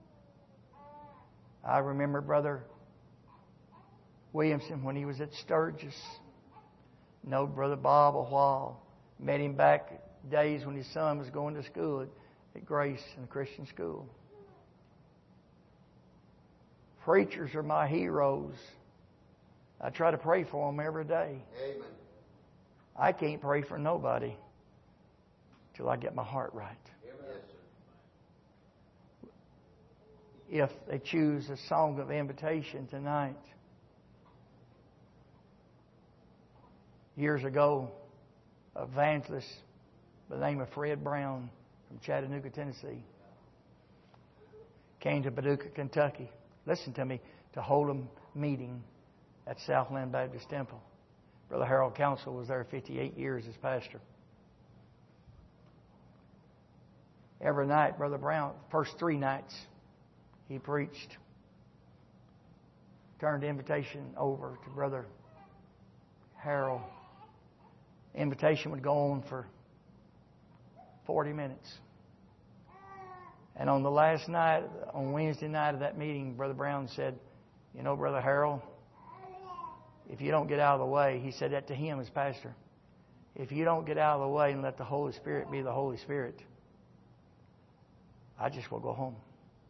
I remember Brother Williamson when he was at Sturgis. Know Brother Bob a while. Met him back days when his son was going to school at Grace in the Christian school. Preachers are my heroes. I try to pray for them every day. Amen. I can't pray for nobody till I get my heart right. Yes, sir. If they choose a song of invitation tonight. Years ago, an evangelist by the name of Fred Brown from Chattanooga, Tennessee, came to Paducah, Kentucky. Listen to me, to hold a meeting at Southland Baptist Temple. Brother Harold Council was there 58 years as pastor. Every night, Brother Brown, first 3 nights, he preached. Turned the invitation over to Brother Harold. Invitation would go on for 40 minutes. And on the last night, on Wednesday night of that meeting, Brother Brown said, you know, Brother Harold, if you don't get out of the way, he said that to him as pastor, if you don't get out of the way and let the Holy Spirit be the Holy Spirit, I just will go home.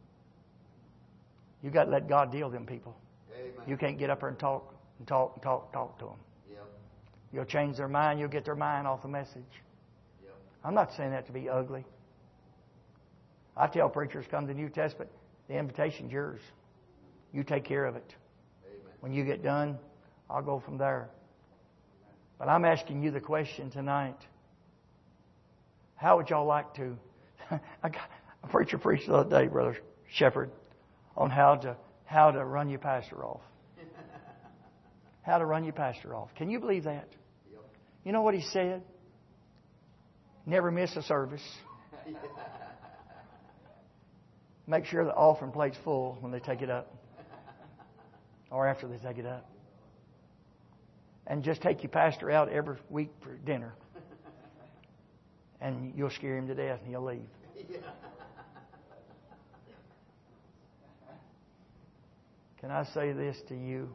You got to let God deal with them people. Amen. You can't get up there and talk to them. Yep. You'll change their mind. You'll get their mind off the message. Yep. I'm not saying that to be ugly. I tell preachers, come to the New Testament, the invitation's yours. You take care of it. Amen. When you get done, I'll go from there. But I'm asking you the question tonight. How would y'all like to? A preacher preached the other day, Brother Shepherd, on how to run your pastor off. How to run your pastor off. Can you believe that? Yep. You know what he said? Never miss a service. Make sure the offering plate's full when they take it up. Or after they take it up. And just take your pastor out every week for dinner. And you'll scare him to death and he'll leave. Can I say this to you?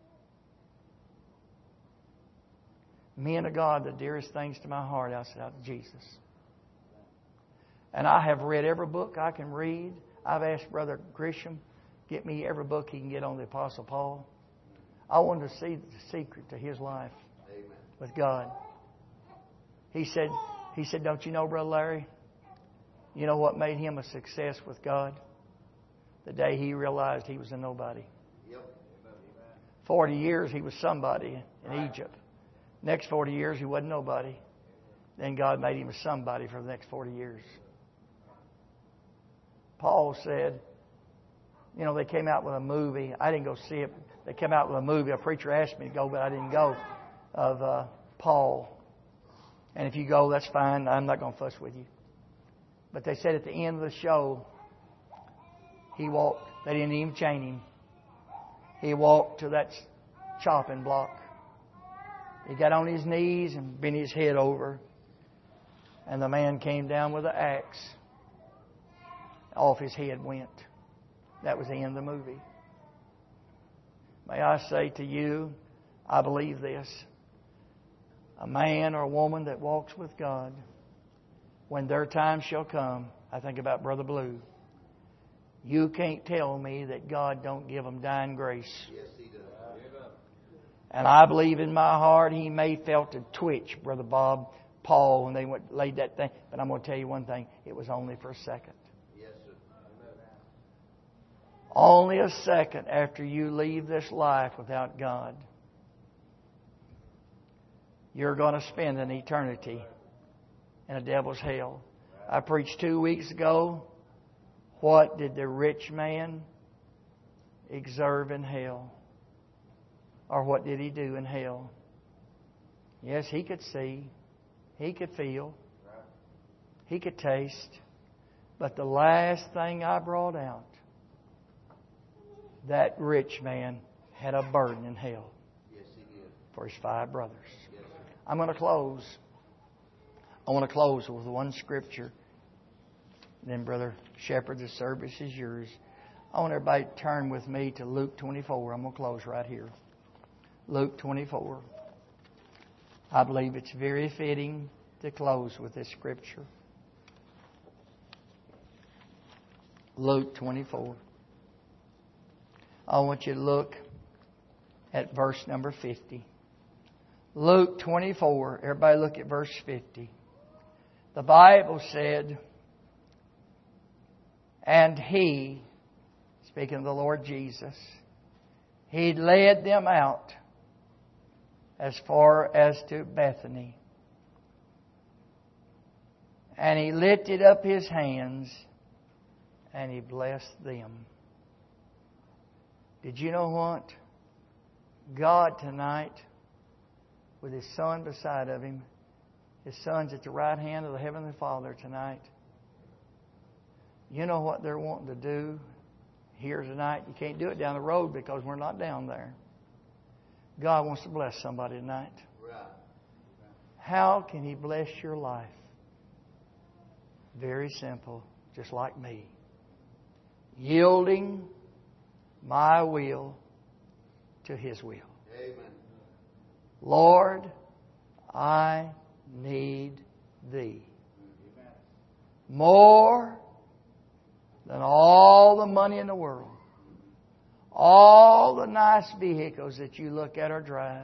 Men of God, the dearest things to my heart outside of Jesus. And I have read every book I can read. I've asked Brother Grisham, get me every book he can get on the Apostle Paul. I wanted to see the secret to his life with God. He said, don't you know, Brother Larry? You know what made him a success with God? The day he realized he was a nobody. 40 years he was somebody in Egypt. Next 40 years he wasn't nobody. Then God made him a somebody for the next 40 years. Paul said, you know, they came out with a movie. I didn't go see it. They came out with a movie. A preacher asked me to go, but I didn't go. Of Paul. And if you go, that's fine. I'm not going to fuss with you. But they said at the end of the show, he walked. They didn't even chain him. He walked to that chopping block. He got on his knees and bent his head over. And the man came down with an axe. Off his head went. That was the end of the movie. May I say to you, I believe this. A man or a woman that walks with God, when their time shall come, I think about Brother Blue. You can't tell me that God don't give them dying grace. Yes, He does. And I believe in my heart He may felt a twitch, Brother Bob, Paul, when they laid that thing. But I'm going to tell you one thing. It was only for a second. Yes, sir. Only a second after you leave this life without God. You're going to spend an eternity in a devil's hell. I preached 2 weeks ago. What did the rich man observe in hell? Or what did he do in hell? Yes, he could see. He could feel. He could taste. But the last thing I brought out, that rich man had a burden in hell. Yes, he did. For his 5 brothers. Yes, sir. I'm going to close. I want to close with one scripture. Then, Brother Shepherd, the service is yours. I want everybody to turn with me to Luke 24. I'm going to close right here. Luke 24. I believe it's very fitting to close with this scripture. Luke 24. I want you to look at verse number 50. Luke 24. Everybody look at verse 50. The Bible said, and He, speaking of the Lord Jesus, He led them out as far as to Bethany. And He lifted up His hands and He blessed them. Did you know what? God tonight, with His Son beside of Him, His Son's at the right hand of the Heavenly Father tonight. You know what they're wanting to do here tonight? You can't do it down the road because we're not down there. God wants to bless somebody tonight. Right. How can He bless your life? Very simple, just like me. Yielding my will to His will. Amen. Lord, I need Thee. More than all the money in the world. All the nice vehicles that you look at or drive.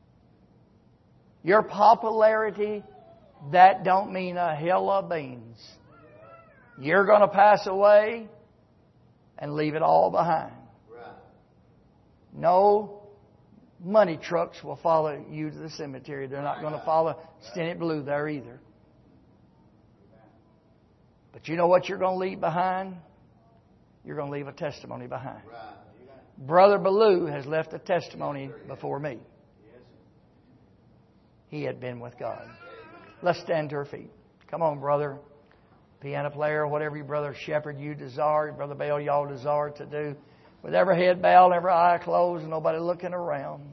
Your popularity, that don't mean a hell of beans. You're going to pass away and leave it all behind. Right. No money trucks will follow you to the cemetery. They're not going to follow Stennett Blue there either. But you know what you're going to leave behind? You're going to leave a testimony behind. Brother Ballou has left a testimony before me. He had been with God. Let's stand to our feet. Come on, brother. Piano player, whatever you, Brother Shepherd, you desire, Brother Bell, y'all desire to do. With every head bowed, every eye closed, and nobody looking around.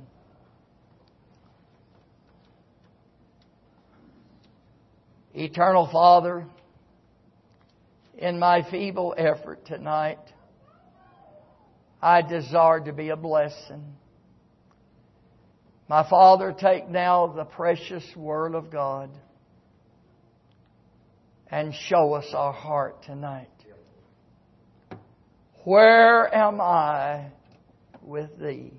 Eternal Father, in my feeble effort tonight, I desire to be a blessing. My Father, take now the precious Word of God and show us our heart tonight. Where am I with Thee?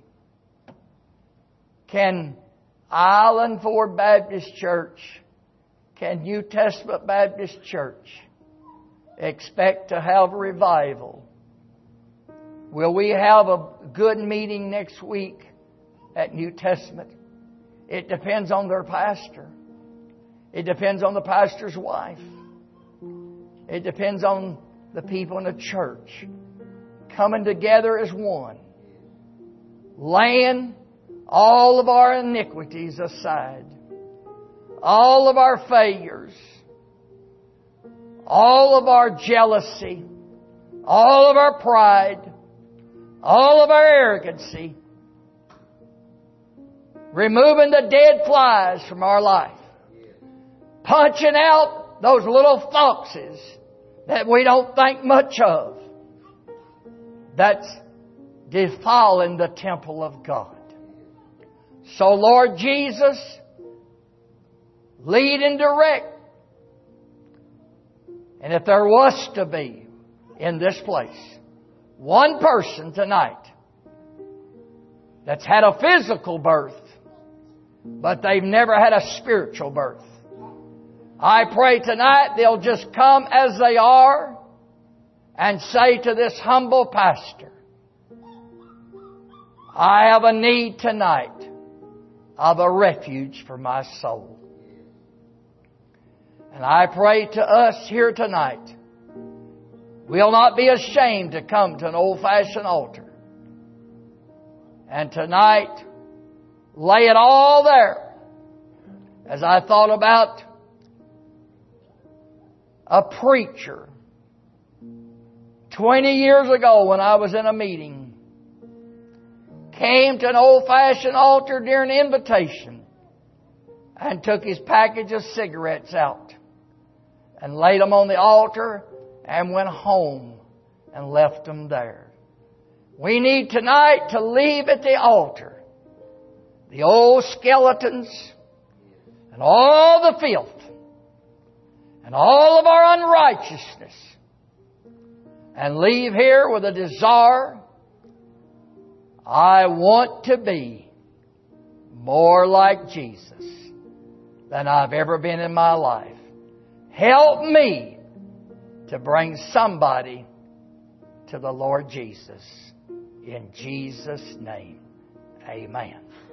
Can Island Ford Baptist Church, can New Testament Baptist Church expect to have revival? Will we have a good meeting next week at New Testament? It depends on their pastor. It depends on the pastor's wife. It depends on the people in the church coming together as one, laying all of our iniquities aside, all of our failures, all of our jealousy, all of our pride, all of our arrogancy, removing the dead flies from our life, punching out those little foxes that we don't think much of, that's defiling the temple of God. So, Lord Jesus, lead and direct. And if there was to be in this place one person tonight that's had a physical birth, but they've never had a spiritual birth, I pray tonight they'll just come as they are and say to this humble pastor, I have a need tonight of a refuge for my soul. And I pray to us here tonight, we'll not be ashamed to come to an old-fashioned altar. And tonight, lay it all there. As I thought about a preacher 20 years ago when I was in a meeting, came to an old-fashioned altar during an invitation and took his package of cigarettes out and laid them on the altar and went home and left them there. We need tonight to leave at the altar the old skeletons and all the filth and all of our unrighteousness, and leave here with a desire, I want to be more like Jesus than I've ever been in my life. Help me to bring somebody to the Lord Jesus. In Jesus' name, amen.